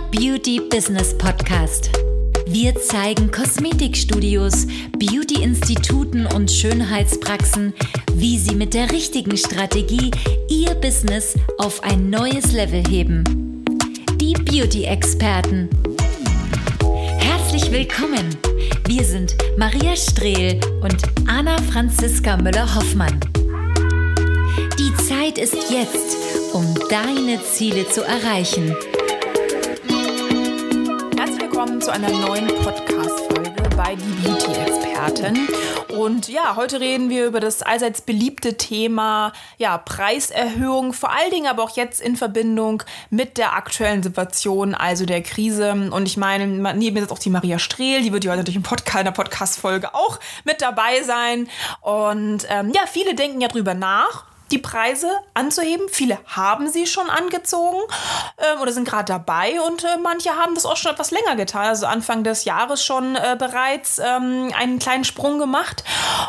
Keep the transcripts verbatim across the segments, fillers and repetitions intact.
Beauty Business Podcast. Wir zeigen Kosmetikstudios, Beauty-Instituten und Schönheitspraxen, wie sie mit der richtigen Strategie ihr Business auf ein neues Level heben. Die Beauty-Experten. Herzlich willkommen. Wir sind Maria Strehl und Anna Franziska Müller-Hoffmann. Die Zeit ist jetzt, um deine Ziele zu erreichen. Herzlich willkommen zu einer neuen Podcast-Folge bei Die Beauty-Experten. Und ja, heute reden wir über das allseits beliebte Thema ja, Preiserhöhung, vor allen Dingen aber auch jetzt in Verbindung mit der aktuellen Situation, also der Krise. Und ich meine, neben mir ist auch die Maria Strehl, die wird ja heute natürlich im Podcast, in der Podcast-Folge auch mit dabei sein. Und ähm, ja, viele denken ja drüber nach, die Preise anzuheben. Viele haben sie schon angezogen ähm, oder sind gerade dabei und äh, manche haben das auch schon etwas länger getan. Also Anfang des Jahres schon äh, bereits ähm, einen kleinen Sprung gemacht.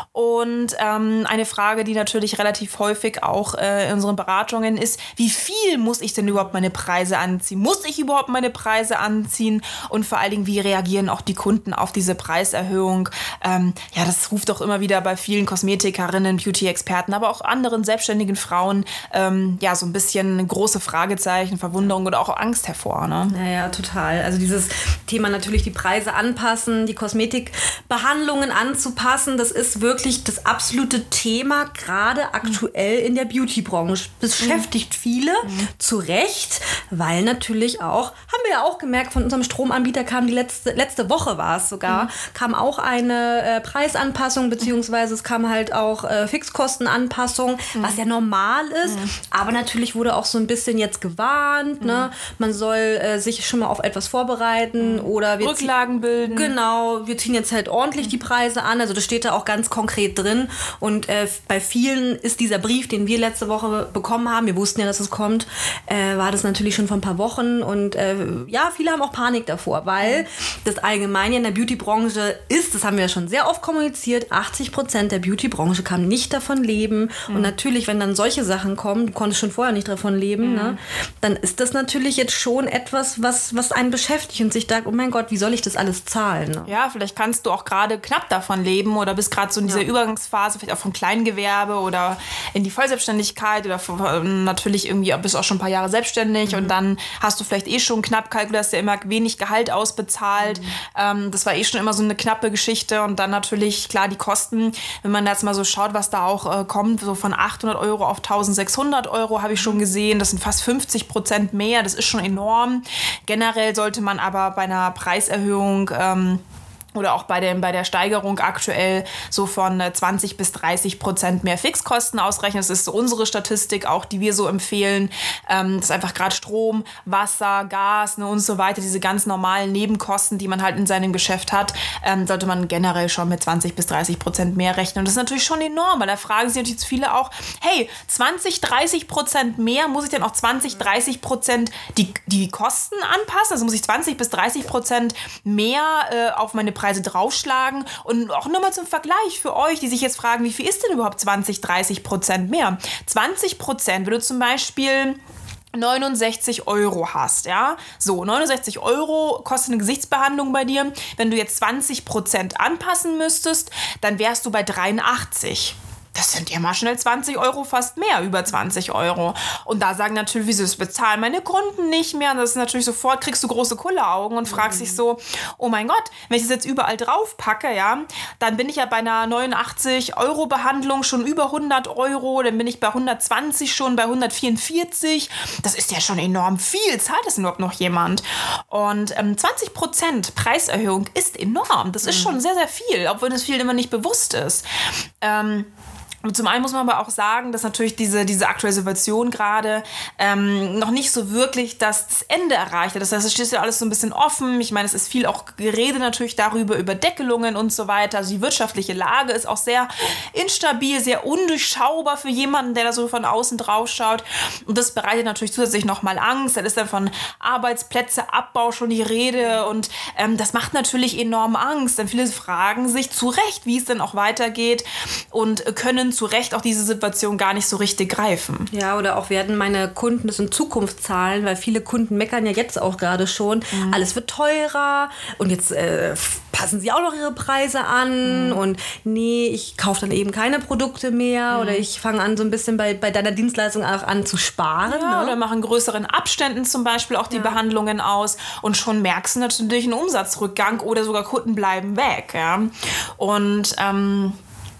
Und ähm, eine Frage, die natürlich relativ häufig auch äh, in unseren Beratungen ist, wie viel muss ich denn überhaupt meine Preise anziehen? Muss ich überhaupt meine Preise anziehen? Und vor allen Dingen, wie reagieren auch die Kunden auf diese Preiserhöhung? Ähm, ja, das ruft doch immer wieder bei vielen Kosmetikerinnen, Beauty-Experten, aber auch anderen selbstständigen Frauen ähm, ja so ein bisschen große Fragezeichen, Verwunderung oder auch Angst hervor. Ne? Naja, total. Also dieses Thema natürlich die Preise anpassen, die Kosmetikbehandlungen anzupassen, das ist wirklich das absolute Thema, gerade aktuell in der Beauty-Branche. Beschäftigt viele, mhm. zu Recht, weil natürlich auch, haben wir ja auch gemerkt, von unserem Stromanbieter kam die letzte, letzte Woche war es sogar, mhm. kam auch eine äh, Preisanpassung, beziehungsweise es kam halt auch äh, Fixkostenanpassung, mhm. was ja normal ist, mhm. aber natürlich wurde auch so ein bisschen jetzt gewarnt, mhm. ne? Man soll äh, sich schon mal auf etwas vorbereiten mhm. oder wir Rücklagen ziehen, bilden. Genau, wir ziehen jetzt halt ordentlich mhm. die Preise an, also das steht da auch ganz konkret drin und äh, bei vielen ist dieser Brief, den wir letzte Woche bekommen haben, wir wussten ja, dass es kommt, äh, war das natürlich schon vor ein paar Wochen und äh, ja, viele haben auch Panik davor, weil mhm. das allgemein in der Beauty-Branche ist, das haben wir ja schon sehr oft kommuniziert, achtzig Prozent der Beauty-Branche kann nicht davon leben mhm. und natürlich, wenn dann solche Sachen kommen, du konntest schon vorher nicht davon leben, mhm. ne, dann ist das natürlich jetzt schon etwas, was, was einen beschäftigt und sich sagt, oh mein Gott, wie soll ich das alles zahlen? Ne? Ja, vielleicht kannst du auch gerade knapp davon leben oder bist gerade so in dieser ja. Übergangsphase, vielleicht auch vom Kleingewerbe oder in die Vollselbstständigkeit oder natürlich irgendwie bist du auch schon ein paar Jahre selbstständig mhm. und dann hast du vielleicht eh schon knapp kalkuliert, hast ja immer wenig Gehalt ausbezahlt. Mhm. Ähm, das war eh schon immer so eine knappe Geschichte und dann natürlich, klar, die Kosten, wenn man jetzt mal so schaut, was da auch äh, kommt, so von achthundert Euro auf eintausendsechshundert Euro habe ich schon gesehen. Das sind fast fünfzig Prozent mehr. Das ist schon enorm. Generell sollte man aber bei einer Preiserhöhung ähm, oder auch bei, dem, bei der Steigerung aktuell so von zwanzig bis dreißig Prozent mehr Fixkosten ausrechnen. Das ist so unsere Statistik, auch die wir so empfehlen. Ähm, das ist einfach gerade Strom, Wasser, Gas, ne, und so weiter. Diese ganz normalen Nebenkosten, die man halt in seinem Geschäft hat, ähm, sollte man generell schon mit zwanzig bis dreißig Prozent mehr rechnen. Und das ist natürlich schon enorm, weil da fragen sich natürlich viele auch, hey, zwanzig, dreißig Prozent mehr, muss ich denn auch zwanzig, dreißig Prozent die, die Kosten anpassen? Also muss ich zwanzig bis dreißig Prozent mehr äh, auf meine Preise draufschlagen und auch nur mal zum Vergleich für euch, die sich jetzt fragen, wie viel ist denn überhaupt zwanzig, dreißig Prozent mehr? zwanzig Prozent, wenn du zum Beispiel neunundsechzig Euro hast, ja, so, neunundsechzig Euro kostet eine Gesichtsbehandlung bei dir. Wenn du jetzt zwanzig Prozent anpassen müsstest, dann wärst du bei dreiundachtzig. Das sind ja mal schnell zwanzig Euro, fast mehr, über zwanzig Euro. Und da sagen natürlich, wieso, das bezahlen meine Kunden nicht mehr. Und das ist natürlich sofort, kriegst du große Kulleraugen und fragst mhm. dich so, oh mein Gott, wenn ich das jetzt überall drauf packe, ja, dann bin ich ja bei einer neunundachtzig Euro Behandlung schon über hundert Euro, dann bin ich bei hundertzwanzig schon, bei hundertvierundvierzig. Das ist ja schon enorm viel. Zahlt das denn überhaupt noch jemand? Und ähm, zwanzig Prozent Preiserhöhung ist enorm. Das ist mhm. schon sehr, sehr viel, obwohl das vielen immer nicht bewusst ist. Ähm, Und zum einen muss man aber auch sagen, dass natürlich diese, diese aktuelle Situation gerade ähm, noch nicht so wirklich das Ende erreicht hat. Das heißt, es steht ja alles so ein bisschen offen. Ich meine, es ist viel auch Gerede natürlich darüber, über Deckelungen und so weiter. Also die wirtschaftliche Lage ist auch sehr instabil, sehr undurchschaubar für jemanden, der da so von außen drauf schaut. Und das bereitet natürlich zusätzlich nochmal Angst. Da ist dann von Arbeitsplätzeabbau schon die Rede. Und ähm, das macht natürlich enorm Angst. Denn viele fragen sich zu Recht, wie es denn auch weitergeht und können vielen zu Recht auch diese Situation gar nicht so richtig greifen. Ja, oder auch werden meine Kunden das in Zukunft zahlen, weil viele Kunden meckern ja jetzt auch gerade schon, mhm. alles wird teurer und jetzt äh, passen sie auch noch ihre Preise an mhm. und nee, ich kaufe dann eben keine Produkte mehr mhm. oder ich fange an so ein bisschen bei, bei deiner Dienstleistung auch an zu sparen. Ja, ne? Oder machen größeren Abständen zum Beispiel auch die ja. Behandlungen aus und schon merkst du natürlich einen Umsatzrückgang oder sogar Kunden bleiben weg. Ja? Und ähm,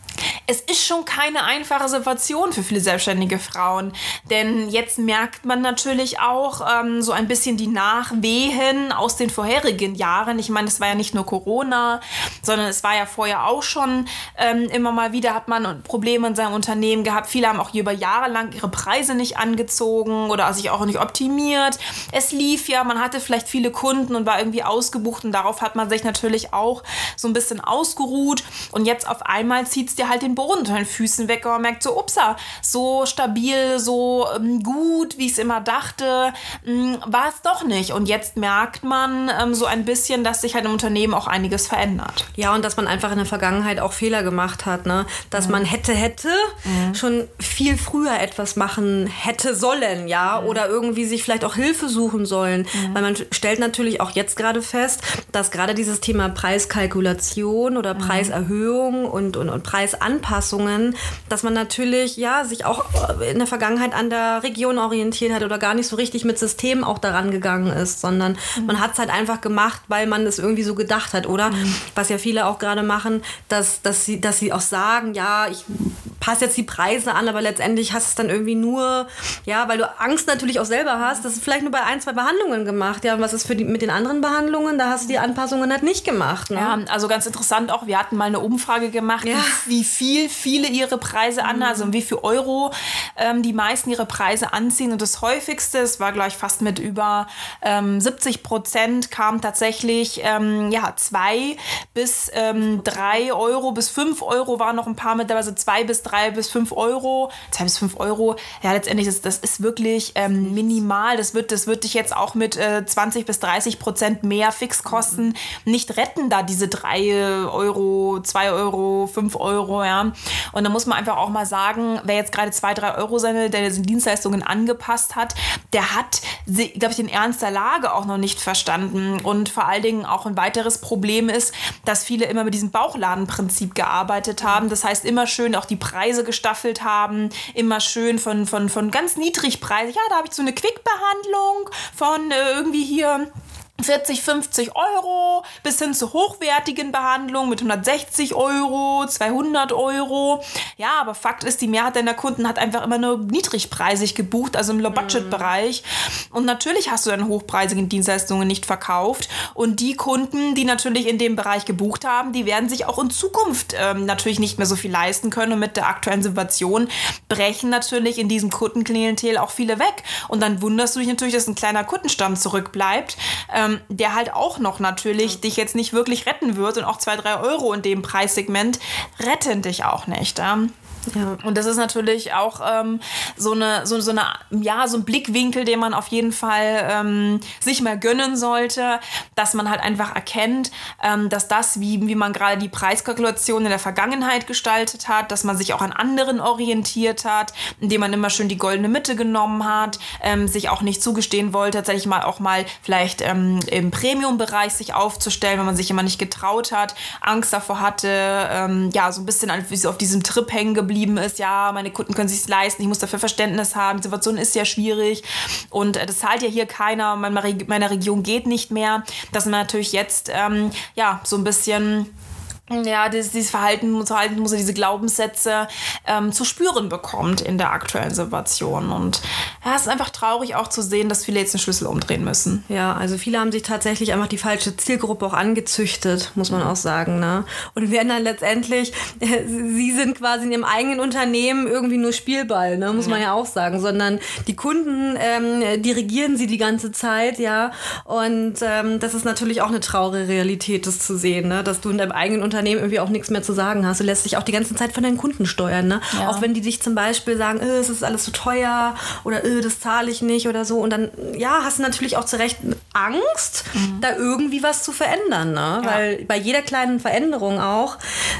es ist schon keine einfache Situation für viele selbstständige Frauen, denn jetzt merkt man natürlich auch ähm, so ein bisschen die Nachwehen aus den vorherigen Jahren. Ich meine, es war ja nicht nur Corona, sondern es war ja vorher auch schon ähm, immer mal wieder hat man Probleme in seinem Unternehmen gehabt. Viele haben auch über Jahre lang ihre Preise nicht angezogen oder sich auch nicht optimiert. Es lief ja, man hatte vielleicht viele Kunden und war irgendwie ausgebucht und darauf hat man sich natürlich auch so ein bisschen ausgeruht und jetzt auf einmal zieht es dir halt den Boden unter den Füßen weg und man merkt so, upsa, so stabil, so ähm, gut, wie ich es immer dachte, ähm, war es doch nicht. Und jetzt merkt man ähm, so ein bisschen, dass sich halt im Unternehmen auch einiges verändert. Ja, und dass man einfach in der Vergangenheit auch Fehler gemacht hat, ne? Dass mhm. man hätte, hätte mhm. schon viel früher etwas machen hätte sollen, ja, mhm. oder irgendwie sich vielleicht auch Hilfe suchen sollen. Mhm. Weil man stellt natürlich auch jetzt gerade fest, dass gerade dieses Thema Preiskalkulation oder mhm. Preiserhöhung und, und, und Preisanpassungen, dass man natürlich ja sich auch in der Vergangenheit an der Region orientiert hat oder gar nicht so richtig mit Systemen auch daran gegangen ist, sondern mhm. man hat es halt einfach gemacht, weil man es irgendwie so gedacht hat, oder? Mhm. Was ja viele auch gerade machen, dass, dass, sie, dass sie auch sagen, ja, ich passe jetzt die Preise an, aber letztendlich hast du es dann irgendwie nur, ja, weil du Angst natürlich auch selber hast, das ist vielleicht nur bei ein, zwei Behandlungen gemacht, ja, und was ist für die, mit den anderen Behandlungen, da hast du die Anpassungen halt nicht gemacht. Ne? Ja, also ganz interessant auch, wir hatten mal eine Umfrage gemacht, ja. wie, wie viel viele ihre Preise an, also um wie viel Euro ähm, die meisten ihre Preise anziehen und das häufigste, es war gleich fast mit über ähm, siebzig Prozent, kam tatsächlich ähm, ja, zwei bis ähm, drei Euro bis fünf Euro waren noch ein paar mit dabei, also zwei bis drei bis fünf Euro, zwei bis fünf Euro, ja letztendlich, das, das ist wirklich ähm, minimal, das wird, das wird dich jetzt auch mit äh, zwanzig bis dreißig Prozent mehr Fixkosten mhm. nicht retten, da diese drei Euro, zwei Euro, fünf Euro, ja. Und da muss man einfach auch mal sagen, wer jetzt gerade zwei, drei Euro seine, der seine Dienstleistungen angepasst hat, der hat, glaube ich, den Ernst der Lage auch noch nicht verstanden. Und vor allen Dingen auch ein weiteres Problem ist, dass viele immer mit diesem Bauchladenprinzip gearbeitet haben. Das heißt, immer schön auch die Preise gestaffelt haben, immer schön von, von, von ganz niedrigpreisig. Ja, da habe ich so eine Quick-Behandlung von äh, irgendwie hier vierzig, fünfzig Euro bis hin zu hochwertigen Behandlungen mit hundertsechzig Euro, zweihundert Euro. Ja, aber Fakt ist, die Mehrheit deiner Kunden hat einfach immer nur niedrigpreisig gebucht, also im Low-Budget-Bereich. Und natürlich hast du deine hochpreisigen Dienstleistungen nicht verkauft. Und die Kunden, die natürlich in dem Bereich gebucht haben, die werden sich auch in Zukunft ähm, natürlich nicht mehr so viel leisten können. Und mit der aktuellen Situation brechen natürlich in diesem Kundenklientel auch viele weg. Und dann wunderst du dich natürlich, dass ein kleiner Kundenstamm zurückbleibt, ähm, der halt auch noch natürlich dich jetzt nicht wirklich retten wird und auch zwei, drei Euro in dem Preissegment retten dich auch nicht. Ähm. Ja. Und das ist natürlich auch ähm, so eine, so, so eine, ja, so ein Blickwinkel, den man auf jeden Fall ähm, sich mal gönnen sollte, dass man halt einfach erkennt, ähm, dass das, wie, wie man gerade die Preiskalkulation in der Vergangenheit gestaltet hat, dass man sich auch an anderen orientiert hat, indem man immer schön die goldene Mitte genommen hat, ähm, sich auch nicht zugestehen wollte, tatsächlich mal auch mal vielleicht ähm, im Premium-Bereich sich aufzustellen, wenn man sich immer nicht getraut hat, Angst davor hatte, ähm, ja, so ein bisschen auf diesem Trip hängen geblieben ist, ja, meine Kunden können sich leisten, ich muss dafür Verständnis haben, die Situation ist ja schwierig und äh, das zahlt ja hier keiner, meine, meine Region geht nicht mehr, dass man natürlich jetzt ähm, ja, so ein bisschen ja, dieses, dieses Verhalten, Verhalten muss er diese Glaubenssätze ähm, zu spüren bekommt in der aktuellen Situation. Und ja, es ist einfach traurig auch zu sehen, dass viele jetzt den Schlüssel umdrehen müssen. Ja, also viele haben sich tatsächlich einfach die falsche Zielgruppe auch angezüchtet, muss man auch sagen, ne? Und werden dann letztendlich, äh, sie sind quasi in ihrem eigenen Unternehmen irgendwie nur Spielball, ne? Muss man ja auch sagen, sondern die Kunden ähm, dirigieren sie die ganze Zeit, ja. Und ähm, das ist natürlich auch eine traurige Realität, das zu sehen, ne? Dass du in deinem eigenen Unternehmen irgendwie auch nichts mehr zu sagen hast. Du lässt dich auch die ganze Zeit von deinen Kunden steuern. Ne? Ja. Auch wenn die dich zum Beispiel sagen, äh, es ist alles so teuer oder äh, das zahle ich nicht oder so. Und dann ja, hast du natürlich auch zu Recht Angst, mhm. da irgendwie was zu verändern. Ne? Ja. Weil bei jeder kleinen Veränderung auch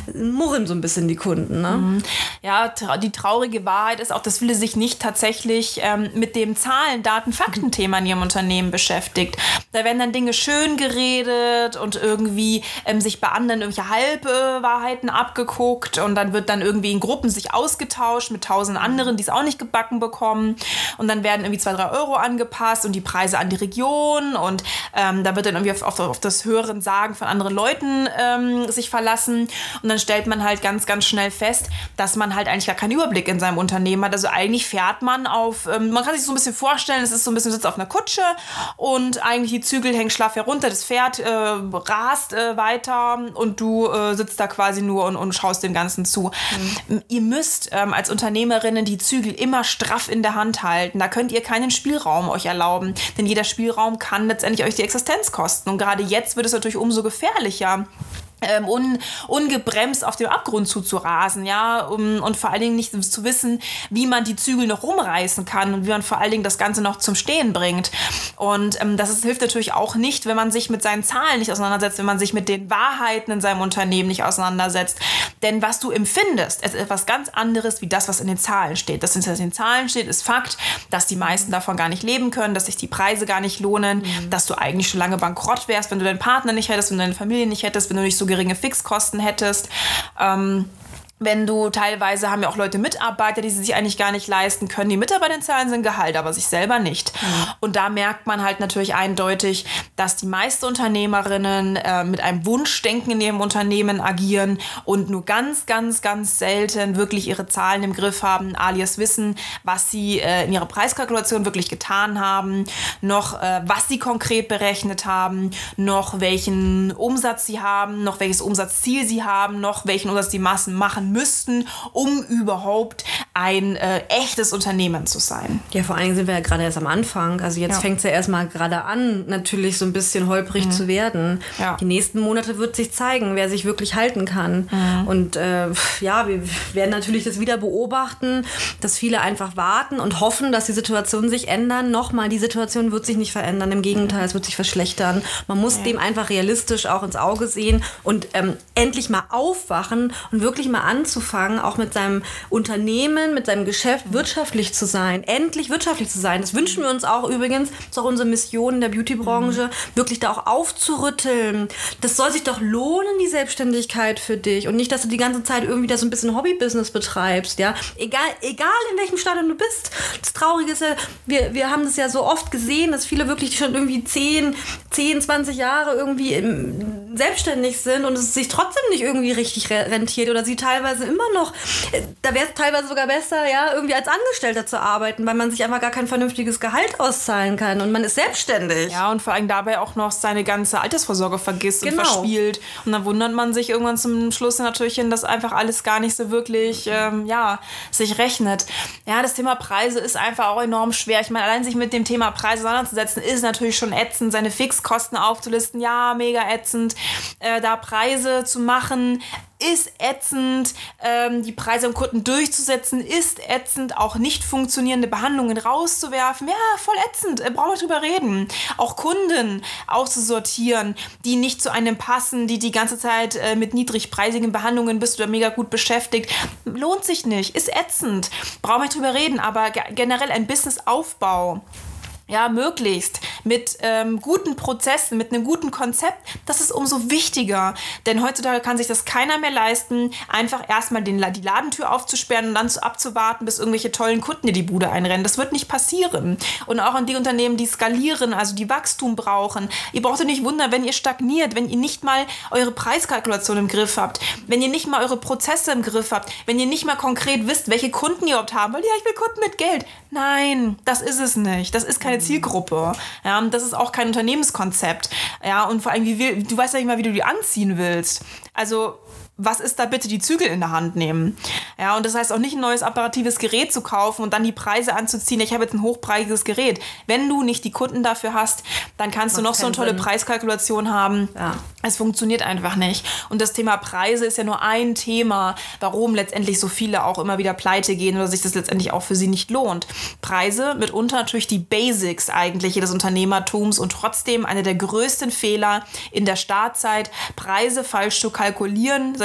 murren so ein bisschen die Kunden. Ne? Ja, tra- die traurige Wahrheit ist auch, dass viele sich nicht tatsächlich ähm, mit dem Zahlen, Daten, Fakten-Thema in ihrem Unternehmen beschäftigt. Da werden dann Dinge schön geredet und irgendwie ähm, sich bei anderen irgendwelche Halbwahrheiten abgeguckt und dann wird dann irgendwie in Gruppen sich ausgetauscht mit tausend anderen, die es auch nicht gebacken bekommen und dann werden irgendwie zwei, drei Euro angepasst und die Preise an die Region und ähm, da wird dann irgendwie auf, auf, auf das Hören Sagen von anderen Leuten ähm, sich verlassen und dann stellt man halt ganz, ganz schnell fest, dass man halt eigentlich gar keinen Überblick in seinem Unternehmen hat. Also eigentlich fährt man auf, ähm, man kann sich so ein bisschen vorstellen, es ist so ein bisschen, sitzt auf einer Kutsche und eigentlich die Zügel hängen schlaff herunter, das Pferd äh, rast äh, weiter und du äh, sitzt da quasi nur und, und schaust dem Ganzen zu. Mhm. Ihr müsst ähm, als Unternehmerinnen die Zügel immer straff in der Hand halten. Da könnt ihr keinen Spielraum euch erlauben, denn jeder Spielraum kann letztendlich euch die Existenz kosten. Und gerade jetzt wird es natürlich umso gefährlicher. Ähm, un, ungebremst auf dem Abgrund zuzurasen, ja, um, und vor allen Dingen nicht zu wissen, wie man die Zügel noch rumreißen kann und wie man vor allen Dingen das Ganze noch zum Stehen bringt. Und ähm, das ist, hilft natürlich auch nicht, wenn man sich mit seinen Zahlen nicht auseinandersetzt, wenn man sich mit den Wahrheiten in seinem Unternehmen nicht auseinandersetzt. Denn was du empfindest, ist etwas ganz anderes wie das, was in den Zahlen steht. Das, was in den Zahlen steht, ist Fakt, dass die meisten davon gar nicht leben können, dass sich die Preise gar nicht lohnen, mhm. dass du eigentlich schon lange bankrott wärst, wenn du deinen Partner nicht hättest, wenn du deine Familie nicht hättest, wenn du nicht so geringe Fixkosten hättest. Ähm, wenn du teilweise haben ja auch Leute Mitarbeiter, die sie sich eigentlich gar nicht leisten können. Die Mitarbeiter zahlen sind Gehalt, aber sich selber nicht. Mhm. Und da merkt man halt natürlich eindeutig, dass die meisten Unternehmerinnen äh, mit einem Wunschdenken in ihrem Unternehmen agieren und nur ganz, ganz, ganz selten wirklich ihre Zahlen im Griff haben, alias wissen, was sie äh, in ihrer Preiskalkulation wirklich getan haben, noch äh, was sie konkret berechnet haben, noch welchen Umsatz sie haben, noch welches Umsatzziel sie haben, noch welchen Umsatz die Massen machen müssten, um überhaupt ein äh, echtes Unternehmen zu sein. Ja, vor allen Dingen sind wir ja gerade erst am Anfang. Also jetzt ja. fängt es ja erstmal gerade an, natürlich so ein bisschen holprig mhm. zu werden. Ja. Die nächsten Monate wird sich zeigen, wer sich wirklich halten kann. Mhm. Und äh, ja, wir werden natürlich das wieder beobachten, dass viele einfach warten und hoffen, dass die Situationen sich ändern. Nochmal, die Situation wird sich nicht verändern. Im Gegenteil, mhm. es wird sich verschlechtern. Man muss ja. dem einfach realistisch auch ins Auge sehen und ähm, endlich mal aufwachen und wirklich mal an anzufangen, auch mit seinem Unternehmen, mit seinem Geschäft wirtschaftlich zu sein, endlich wirtschaftlich zu sein. Das wünschen wir uns auch übrigens, das ist auch unsere Mission in der Beautybranche, mhm. wirklich da auch aufzurütteln. Das soll sich doch lohnen, die Selbstständigkeit für dich und nicht, dass du die ganze Zeit irgendwie da so ein bisschen Hobbybusiness betreibst, ja. Egal, egal in welchem Stadium du bist. Das Traurige ist ja, wir, wir haben das ja so oft gesehen, dass viele wirklich schon irgendwie zehn, zwanzig Jahre irgendwie im, selbstständig sind und es sich trotzdem nicht irgendwie richtig rentiert oder sie teilweise immer noch, da wäre es teilweise sogar besser, ja, irgendwie als Angestellter zu arbeiten, weil man sich einfach gar kein vernünftiges Gehalt auszahlen kann und man ist selbstständig. Ja, und vor allem dabei auch noch seine ganze Altersvorsorge vergisst genau. und verspielt. Und dann wundert man sich irgendwann zum Schluss natürlich hin, dass einfach alles gar nicht so wirklich, ähm, ja, sich rechnet. Ja, das Thema Preise ist einfach auch enorm schwer. Ich meine, allein sich mit dem Thema Preise auseinanderzusetzen, ist natürlich schon ätzend, seine Fixkosten aufzulisten, ja, mega ätzend, äh, da Preise zu machen, ist ätzend, ähm, die Preise am Kunden durchzusetzen, ist ätzend, auch nicht funktionierende Behandlungen rauszuwerfen, ja, voll ätzend, äh, brauchen wir drüber reden. Auch Kunden auszusortieren, die nicht zu einem passen, die die ganze Zeit äh, mit niedrigpreisigen Behandlungen bist du da mega gut beschäftigt, lohnt sich nicht, ist ätzend, brauchen wir drüber reden, aber ge- generell ein Businessaufbau, ja, möglichst mit ähm, guten Prozessen, mit einem guten Konzept, das ist umso wichtiger. Denn heutzutage kann sich das keiner mehr leisten, einfach erstmal den, die Ladentür aufzusperren und dann zu, abzuwarten, bis irgendwelche tollen Kunden dir die Bude einrennen. Das wird nicht passieren. Und auch an die Unternehmen, die skalieren, also die Wachstum brauchen. Ihr braucht euch nicht wundern, wenn ihr stagniert, wenn ihr nicht mal eure Preiskalkulation im Griff habt, wenn ihr nicht mal eure Prozesse im Griff habt, wenn ihr nicht mal konkret wisst, welche Kunden ihr überhaupt haben wollt. Ja, ich will Kunden mit Geld. Nein, das ist es nicht. Das ist keine Zielgruppe. Ja, das ist auch kein Unternehmenskonzept. Ja, und vor allem, wie will, du weißt ja nicht mal, wie du die anziehen willst. Also, was ist da bitte die Zügel in der Hand nehmen? Ja, und das heißt auch nicht ein neues apparatives Gerät zu kaufen und dann die Preise anzuziehen. Ich habe jetzt ein hochpreisiges Gerät. Wenn du nicht die Kunden dafür hast, dann kannst du noch so eine tolle Sinn. Preiskalkulation haben. Ja. Es funktioniert einfach nicht. Und das Thema Preise ist ja nur ein Thema, warum letztendlich so viele auch immer wieder pleite gehen oder sich das letztendlich auch für sie nicht lohnt. Preise, mitunter natürlich die Basics eigentlich des Unternehmertums und trotzdem einer der größten Fehler in der Startzeit, Preise falsch zu kalkulieren, seine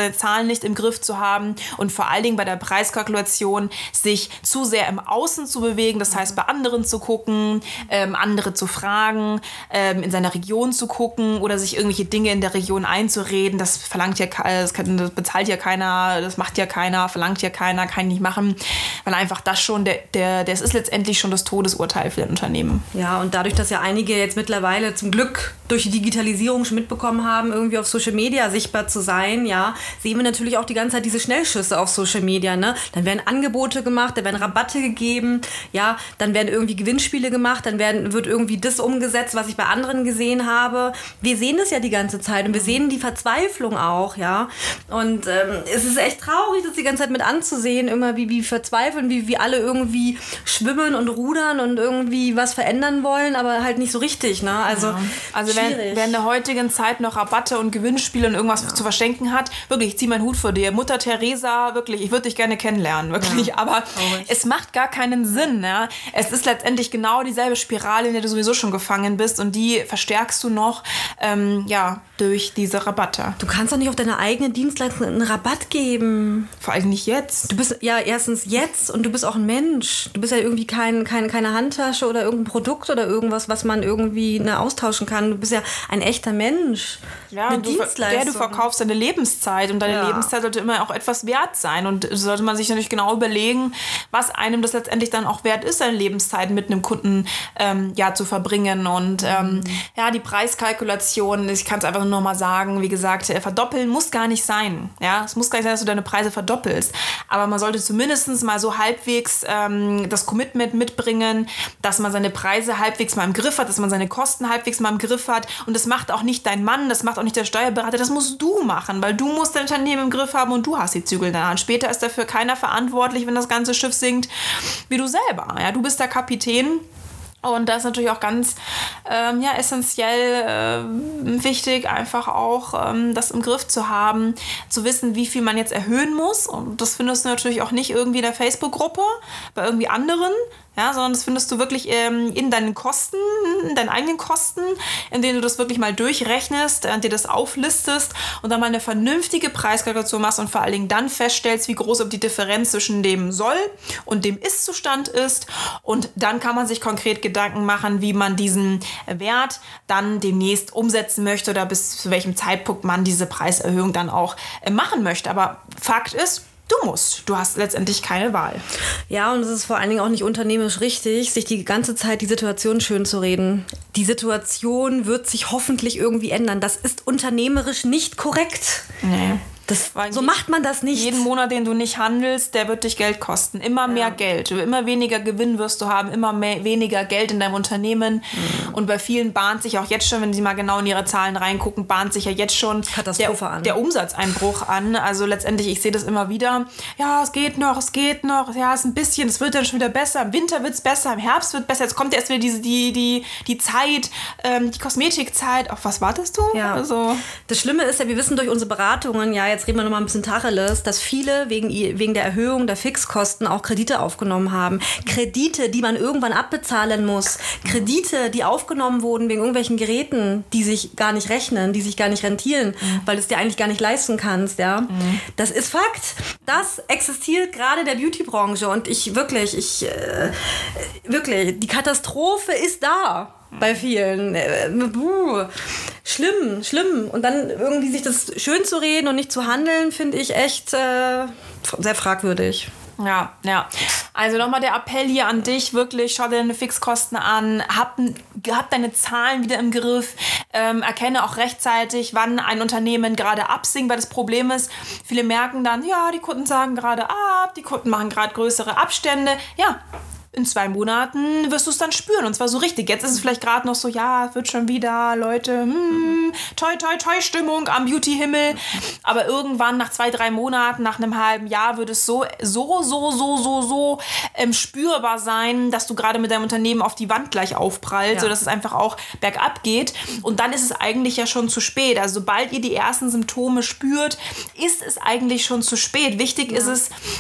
seine Zahlen nicht im Griff zu haben und vor allen Dingen bei der Preiskalkulation sich zu sehr im Außen zu bewegen, das heißt bei anderen zu gucken, ähm, andere zu fragen, ähm, in seiner Region zu gucken oder sich irgendwelche Dinge in der Region einzureden, das verlangt ja, das, kann, das bezahlt ja keiner, das macht ja keiner, verlangt ja keiner, kann ich nicht machen, weil einfach das schon, der, der, das ist letztendlich schon das Todesurteil für ein Unternehmen. Ja, und dadurch, dass ja einige jetzt mittlerweile zum Glück durch die Digitalisierung schon mitbekommen haben, irgendwie auf Social Media sichtbar zu sein, ja, sehen wir natürlich auch die ganze Zeit diese Schnellschüsse auf Social Media, ne? Dann werden Angebote gemacht, dann werden Rabatte gegeben, ja, dann werden irgendwie Gewinnspiele gemacht, dann werden, wird irgendwie das umgesetzt, was ich bei anderen gesehen habe. Wir sehen das ja die ganze Zeit und wir sehen die Verzweiflung auch, ja. Und ähm, es ist echt traurig, das die ganze Zeit mit anzusehen, immer wie, wie verzweifeln, wie, wie alle irgendwie schwimmen und rudern und irgendwie was verändern wollen, aber halt nicht so richtig, ne? Also, ja. also wer, wer in der heutigen Zeit noch Rabatte und Gewinnspiele und irgendwas ja. zu verschenken hat, wirklich, ich ziehe meinen Hut vor dir. Mutter Teresa, wirklich, ich würde dich gerne kennenlernen, wirklich, ja. aber Traurig. Es macht gar keinen Sinn, ja. Es ist letztendlich genau dieselbe Spirale, in der du sowieso schon gefangen bist und die verstärkst du noch, ähm, ja, durch diese Rabatte. Du kannst doch nicht auf deine eigene Dienstleistung einen Rabatt geben. Vor allem nicht jetzt. Du bist ja erstens jetzt und du bist auch ein Mensch. Du bist ja irgendwie kein, kein, keine Handtasche oder irgendein Produkt oder irgendwas, was man irgendwie ne, austauschen kann. Du bist ja ein echter Mensch. Ja, eine du, Dienstleistung. Der du verkaufst deine Lebenszeit und deine ja. Lebenszeit sollte immer auch etwas wert sein und sollte man sich natürlich genau überlegen, was einem das letztendlich dann auch wert ist, seine Lebenszeit mit einem Kunden ähm, ja, zu verbringen und ähm, mhm. ja, die Preiskalkulation, ich kann es einfach nur noch mal sagen, wie gesagt, verdoppeln muss gar nicht sein, ja, es muss gar nicht sein, dass du deine Preise verdoppelst, aber man sollte zumindest mal so halbwegs ähm, das Commitment mitbringen, dass man seine Preise halbwegs mal im Griff hat, dass man seine Kosten halbwegs mal im Griff hat und das macht auch nicht dein Mann, das macht auch nicht der Steuerberater, das musst du machen, weil du musst dein Unternehmen im Griff haben und du hast die Zügel in der Hand. Später ist dafür keiner verantwortlich, wenn das ganze Schiff sinkt, wie du selber. Ja, du bist der Kapitän. Und das ist natürlich auch ganz ähm, ja, essentiell äh, wichtig, einfach auch ähm, das im Griff zu haben, zu wissen, wie viel man jetzt erhöhen muss. Und das findest du natürlich auch nicht irgendwie in der Facebook-Gruppe, bei irgendwie anderen, ja, sondern das findest du wirklich ähm, in deinen Kosten, in deinen eigenen Kosten, in denen du das wirklich mal durchrechnest, äh, dir das auflistest und dann mal eine vernünftige Preiskalkulation machst und vor allen Dingen dann feststellst, wie groß die Differenz zwischen dem Soll- und dem Ist-Zustand ist. Und dann kann man sich konkret Gedanken machen, wie man diesen Wert dann demnächst umsetzen möchte oder bis zu welchem Zeitpunkt man diese Preiserhöhung dann auch äh, machen möchte. Aber Fakt ist, du musst. Du hast letztendlich keine Wahl. Ja, und es ist vor allen Dingen auch nicht unternehmerisch richtig, sich die ganze Zeit die Situation schön zu reden. Die Situation wird sich hoffentlich irgendwie ändern. Das ist unternehmerisch nicht korrekt. Nee. Das, so macht man das nicht. Jeden Monat, den du nicht handelst, der wird dich Geld kosten. Immer mehr ja. Geld. Immer weniger Gewinn wirst du haben, immer mehr, weniger Geld in deinem Unternehmen. Mhm. Und bei vielen bahnt sich auch jetzt schon, wenn sie mal genau in ihre Zahlen reingucken, bahnt sich ja jetzt schon der, an. der Umsatzeinbruch an. Also letztendlich, ich sehe das immer wieder. Ja, es geht noch, es geht noch. Ja, es ist ein bisschen, es wird dann schon wieder besser. Im Winter wird es besser, im Herbst wird es besser. Jetzt kommt erst wieder diese, die, die, die Zeit, ähm, die Kosmetikzeit. Auf was wartest du? Ja. Also, das Schlimme ist ja, wir wissen durch unsere Beratungen, ja, jetzt reden wir nochmal ein bisschen Tacheles, dass viele wegen, wegen der Erhöhung der Fixkosten auch Kredite aufgenommen haben. Kredite, die man irgendwann abbezahlen muss. Kredite, die aufgenommen wurden wegen irgendwelchen Geräten, die sich gar nicht rechnen, die sich gar nicht rentieren, mhm. weil du es dir eigentlich gar nicht leisten kannst. Ja? Mhm. Das ist Fakt. Das existiert gerade in der Beauty-Branche und ich wirklich, ich äh, wirklich, die Katastrophe ist da. Bei vielen. Äh, buh. Schlimm, schlimm. Und dann irgendwie sich das schön zu reden und nicht zu handeln, finde ich echt äh, sehr fragwürdig. Ja, ja. Also nochmal der Appell hier an dich, wirklich, schau dir deine Fixkosten an, hab, hab deine Zahlen wieder im Griff, ähm, erkenne auch rechtzeitig, wann ein Unternehmen gerade absinkt, weil das Problem ist, viele merken dann, ja, die Kunden sagen gerade ab, die Kunden machen gerade größere Abstände. Ja, in zwei Monaten wirst du es dann spüren und zwar so richtig. Jetzt ist es vielleicht gerade noch so, ja, wird schon wieder, Leute, hm, toi, toi, toi, Stimmung am Beauty-Himmel. Aber irgendwann nach zwei, drei Monaten, nach einem halben Jahr wird es so, so, so, so, so, so ähm, spürbar sein, dass du gerade mit deinem Unternehmen auf die Wand gleich aufprallst, ja. sodass es einfach auch bergab geht. Und dann ist es eigentlich ja schon zu spät. Also sobald ihr die ersten Symptome spürt, ist es eigentlich schon zu spät. Wichtig ja. ist es,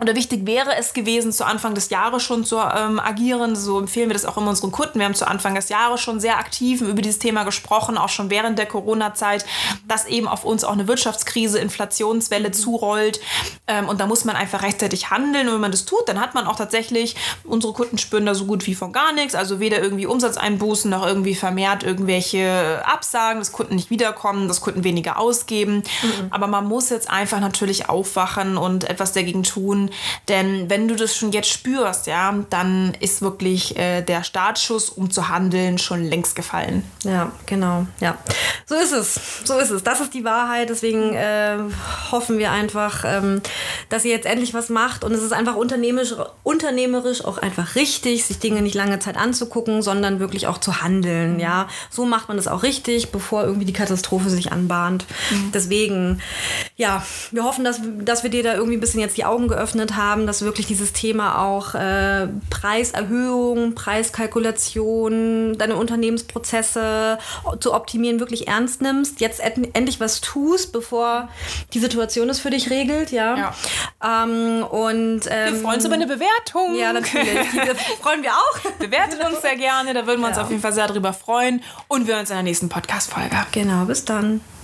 Oder wichtig wäre es gewesen, zu Anfang des Jahres schon zu ähm, agieren. So empfehlen wir das auch immer unseren Kunden. Wir haben zu Anfang des Jahres schon sehr aktiv über dieses Thema gesprochen, auch schon während der Corona-Zeit, dass eben auf uns auch eine Wirtschaftskrise, Inflationswelle zurollt. Ähm, und da muss man einfach rechtzeitig handeln. Und wenn man das tut, dann hat man auch tatsächlich, unsere Kunden spüren da so gut wie von gar nichts. Also weder irgendwie Umsatzeinbußen noch irgendwie vermehrt irgendwelche Absagen, dass Kunden nicht wiederkommen, dass Kunden weniger ausgeben. Mhm. Aber man muss jetzt einfach natürlich aufwachen und etwas dagegen tun. Denn wenn du das schon jetzt spürst, ja, dann ist wirklich äh, der Startschuss, um zu handeln, schon längst gefallen. Ja, genau. Ja, so ist es. So ist es. Das ist die Wahrheit. Deswegen äh, hoffen wir einfach, ähm, dass ihr jetzt endlich was macht. Und es ist einfach unternehmerisch, unternehmerisch auch einfach richtig, sich Dinge nicht lange Zeit anzugucken, sondern wirklich auch zu handeln. Ja, so macht man das auch richtig, bevor irgendwie die Katastrophe sich anbahnt. Mhm. Deswegen, ja, wir hoffen, dass, dass wir dir da irgendwie ein bisschen jetzt die Augen geöffnet haben, dass wirklich dieses Thema auch äh, Preiserhöhung, Preiskalkulation, deine Unternehmensprozesse zu optimieren wirklich ernst nimmst, jetzt et- endlich was tust, bevor die Situation es für dich regelt, ja. ja. Ähm, und, ähm, wir freuen uns über eine Bewertung. Ja, natürlich. Das freuen wir auch. Bewertet uns sehr gerne, da würden wir uns ja. auf jeden Fall sehr drüber freuen und wir hören uns in der nächsten Podcast-Folge. Genau, bis dann.